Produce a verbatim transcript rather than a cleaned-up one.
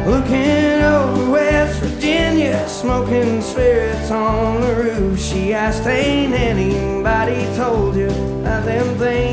Looking over West Virginia, smoking spirits on the roof. She asked, ain't anybody told you about them things